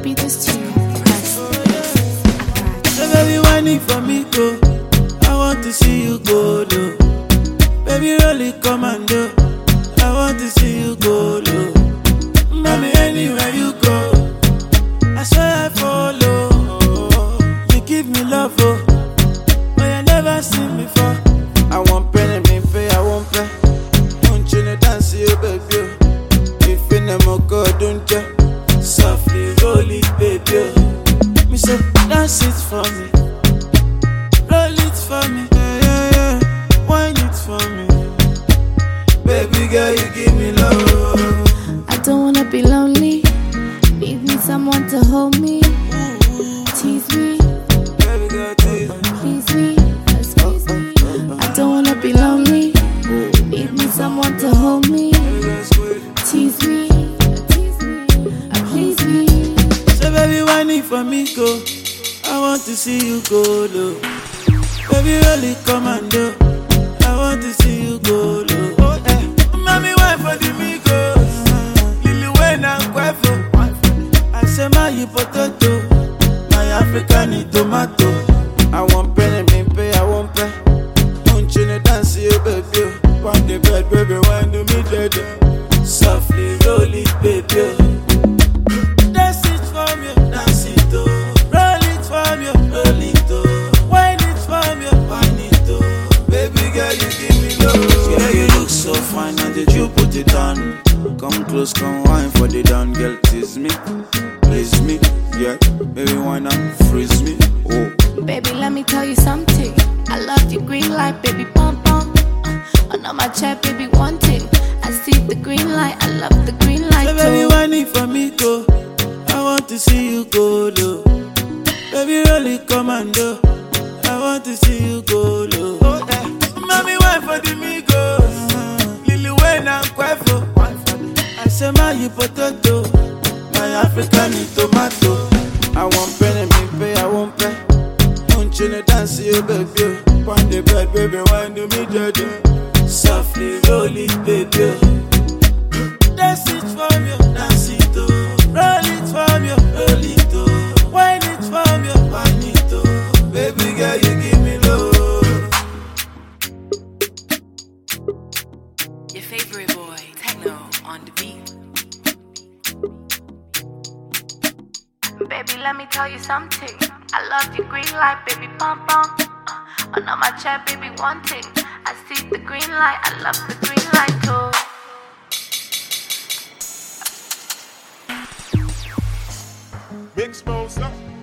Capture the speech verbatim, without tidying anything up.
baby, this tune press. So baby, whining for me, go. I want to see you go low. Baby, really commando. I want to see you go low. Mommy, anywhere you go, I swear I follow. You give me love, oh, but you never seen before. I want penny, me pay, I want pay. Don't you know dance, you baby? If you never go, don't you? Softly roll it, baby. Me say, dance it for me, roll it for me, yeah, yeah, yeah. Wine it for me, baby girl, you give me love. I don't wanna be lonely. Need me someone to hold me, tease me, Baby girl, tease me. please me, squeeze me. I don't wanna be lonely. Need me someone to hold me, Baby girl, squeeze. tease me, tease me, please me. So baby, whining for me, go. I want to see you go low. Baby, really commando. I want to see you go low. Oh, eh. Mommy, wine for the Migos. Lily Wayne and Quavo. I say my you potato, my African tomato. I want penny, me pay, I want pay. Don't you know dance, you baby? On the bed, baby, wine to me dead. Softly roll it, baby. Dance it for me, dance it oh. Roll it for me, roll it oh. Wine it for me, wine it oh. Baby girl, you give me love. Yeah, you look so fine, and did you put it on? Come close, come wine for the down, girl, tease me, please me, yeah. Baby, why not freeze me? Oh, Baby, let me tell you something. I love your green light, baby, pom pom. Uh, under my chair, baby, one thing. I see the green light, I love the green light so baby, too. whining for me, go. I want to see you go low. Baby, really commando. I want to see you go low. Oh, eh. Mommy, wine for the Migos. Lily Wayne and Quavo. I say my you potato, my African tomato. I want penny, me pay, I want pay. Don't you know dance, you baby? On the bed, baby, wine to me dead. Softly roll it, baby. Dance it for me, dance it oh. Roll it for me, roll it oh. Wine it for me, wine it oh. Baby girl, you give me love. Your favorite boy, Techno, on the beat. Baby, let me tell you something. I love your green light, baby, pom pom. Uh, under my chair, baby, one thing. I see the green light, I love the green light too. Big smoke,